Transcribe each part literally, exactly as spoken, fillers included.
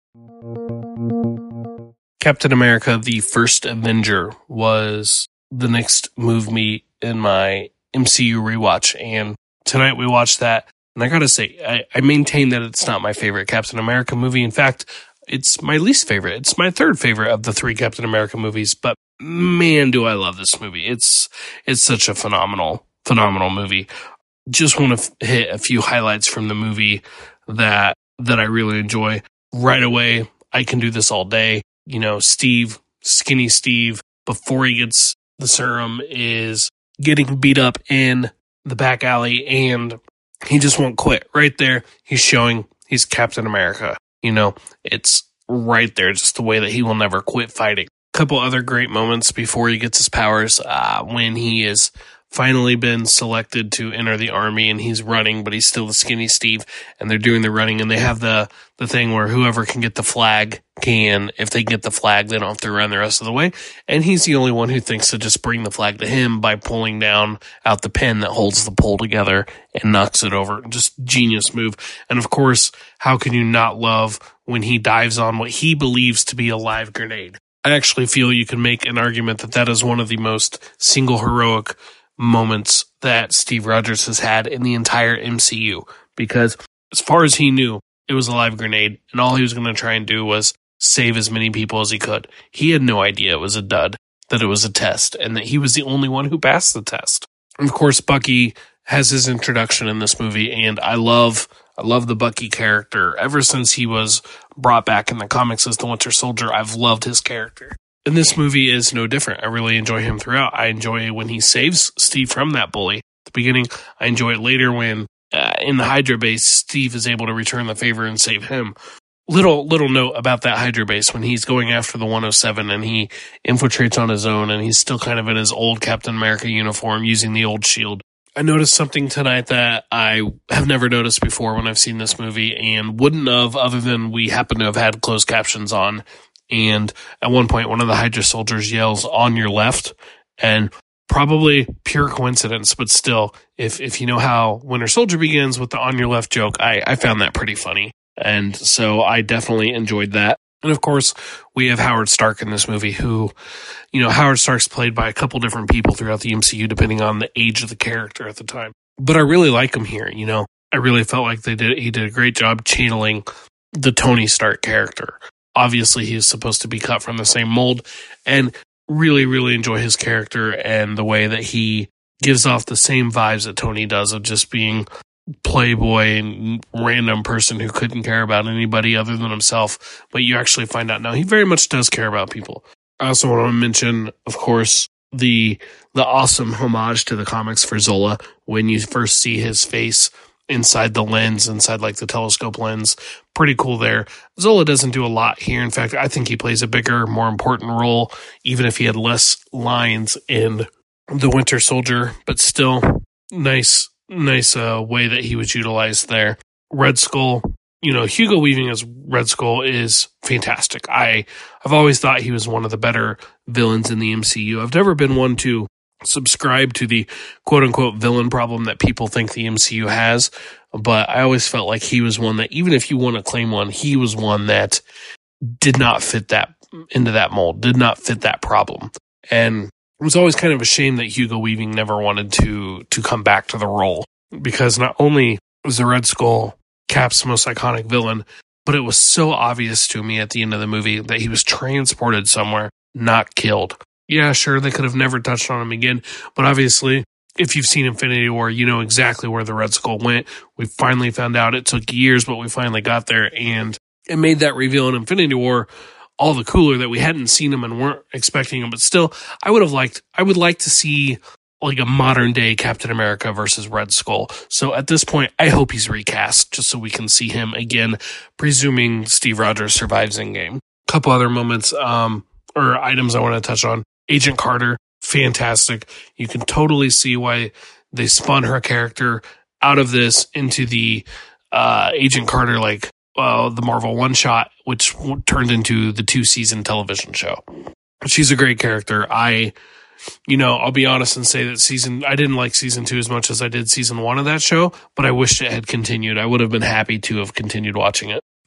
Captain America: The First Avenger was the next movie in my M C U rewatch, and tonight we watched that. And I gotta say, I, I maintain that it's not my favorite Captain America movie. In fact, it's my least favorite. It's my third favorite of the three Captain America movies. But man, do I love this movie! It's it's such a phenomenal, phenomenal movie. Just want to f- hit a few highlights from the movie that that I really enjoy. Right away, I can do this all day. You know, Steve, skinny Steve, before he gets the serum, is getting beat up in the back alley, and he just won't quit. Right there, he's showing he's Captain America. You know, it's right there, just the way that he will never quit fighting. A couple other great moments before he gets his powers, uh, when he is finally been selected to enter the army and he's running, but he's still the skinny Steve, and they're doing the running, and they have the, the thing where whoever can get the flag can. If they can get the flag, they don't have to run the rest of the way. And he's the only one who thinks to just bring the flag to him by pulling down out the pin that holds the pole together and knocks it over. Just genius move. And of course, how can you not love when he dives on what he believes to be a live grenade? I actually feel you can make an argument that that is one of the most single heroic moments that Steve Rogers has had in the entire M C U, because as far as he knew, it was a live grenade, and all he was going to try and do was save as many people as he could. He had no idea it was a dud, that it was a test, and that he was the only one who passed the test. And of course, Bucky has his introduction in this movie, and I love I love the Bucky character. Ever since he was brought back in the comics as the Winter Soldier, I've loved his character. And this movie is no different. I really enjoy him throughout. I enjoy when he saves Steve from that bully at the beginning. I enjoy it later when, uh, in the Hydra base, Steve is able to return the favor and save him. Little little note about that Hydra base, when he's going after the one oh seven and he infiltrates on his own, and he's still kind of in his old Captain America uniform using the old shield. I noticed something tonight that I have never noticed before when I've seen this movie, and wouldn't have, other than we happen to have had closed captions on. And at one point, one of the Hydra soldiers yells, "On your left," and probably pure coincidence, but still, if if you know how Winter Soldier begins with the "on your left" joke, I, I found that pretty funny. And so I definitely enjoyed that. And of course, we have Howard Stark in this movie, who, you know, Howard Stark's played by a couple different people throughout the M C U, depending on the age of the character at the time. But I really like him here, you know. I really felt like they did he did a great job channeling the Tony Stark character. Obviously, he is supposed to be cut from the same mold, and really, really enjoy his character and the way that he gives off the same vibes that Tony does, of just being playboy and random person who couldn't care about anybody other than himself. But you actually find out now he very much does care about people. I also want to mention, of course, the the awesome homage to the comics for Zola when you first see his face inside the lens, inside like the telescope lens. Pretty cool there. Zola doesn't do a lot here. In fact, I think he plays a bigger, more important role, even if he had less lines in The Winter Soldier, but still nice, nice uh, way that he was utilized there. Red Skull, you know, Hugo Weaving as Red Skull is fantastic. I, I've always thought he was one of the better villains in the M C U. I've never been one to subscribe to the quote-unquote villain problem that people think the M C U has, but I always felt like he was one that, even if you want to claim one, he was one that did not fit that into that mold, did not fit that problem. And it was always kind of a shame that Hugo Weaving never wanted to to come back to the role, because not only was the Red Skull Cap's most iconic villain, but it was so obvious to me at the end of the movie that he was transported somewhere, not killed. Yeah, sure, they could have never touched on him again, but obviously, if you've seen Infinity War, you know exactly where the Red Skull went. We finally found out. It took years, but we finally got there, and it made that reveal in Infinity War all the cooler that we hadn't seen him and weren't expecting him. But still, I would have liked, I would like to see like a modern day Captain America versus Red Skull. So at this point, I hope he's recast just so we can see him again, presuming Steve Rogers survives Endgame. A couple other moments, um, or items I want to touch on. Agent Carter, fantastic. You can totally see why they spun her character out of this into the uh, Agent Carter, like uh, the Marvel one-shot, which w- turned into the two-season television show. She's a great character. I, you know, I'll be honest and say that season, I didn't like season two as much as I did season one of that show, but I wished it had continued. I would have been happy to have continued watching it.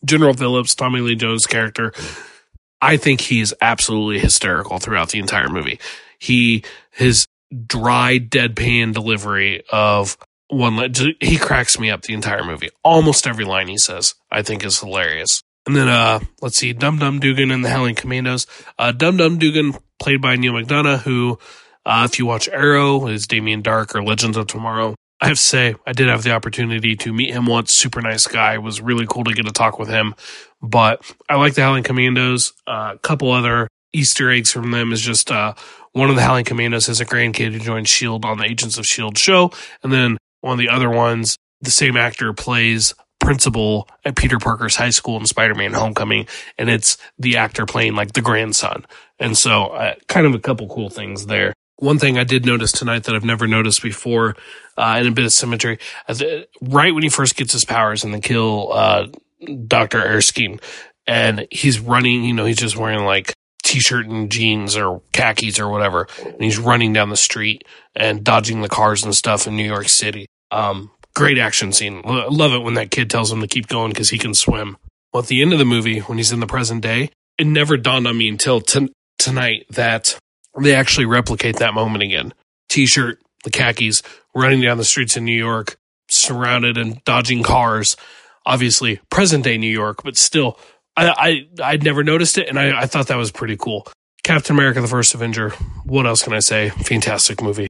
General Phillips, Tommy Lee Jones' character, I think he's absolutely hysterical throughout the entire movie. He, his dry, deadpan delivery of one, he cracks me up the entire movie. Almost every line he says, I think, is hilarious. And then, uh, let's see, Dum Dum Dugan and the Howling Commandos. Uh, Dum Dum Dugan, played by Neil McDonough, who, uh, if you watch Arrow, is Damien Dark or Legends of Tomorrow. I have to say, I did have the opportunity to meet him once. Super nice guy. It was really cool to get to talk with him. But I like the Howling Commandos. Uh, a couple other Easter eggs from them is just uh, one of the Howling Commandos has a grandkid who joined S H I E L D on the Agents of S H I E L D show. And then one of the other ones, the same actor plays principal at Peter Parker's high school in Spider-Man Homecoming. And it's the actor playing like the grandson. And so uh, kind of a couple cool things there. One thing I did notice tonight that I've never noticed before, uh, in a bit of symmetry, right when he first gets his powers and they kill uh, Doctor Erskine, and he's running, you know, he's just wearing like t-shirt and jeans or khakis or whatever, and he's running down the street and dodging the cars and stuff in New York City. Um, great action scene. L- love it when that kid tells him to keep going because he can swim. Well, at the end of the movie, when he's in the present day, it never dawned on me until t- tonight that they actually replicate that moment again. T-shirt, the khakis, running down the streets in New York, surrounded and dodging cars. Obviously, present-day New York, but still, I, I, I'd never noticed it, and I, I thought that was pretty cool. Captain America, the First Avenger, what else can I say? Fantastic movie.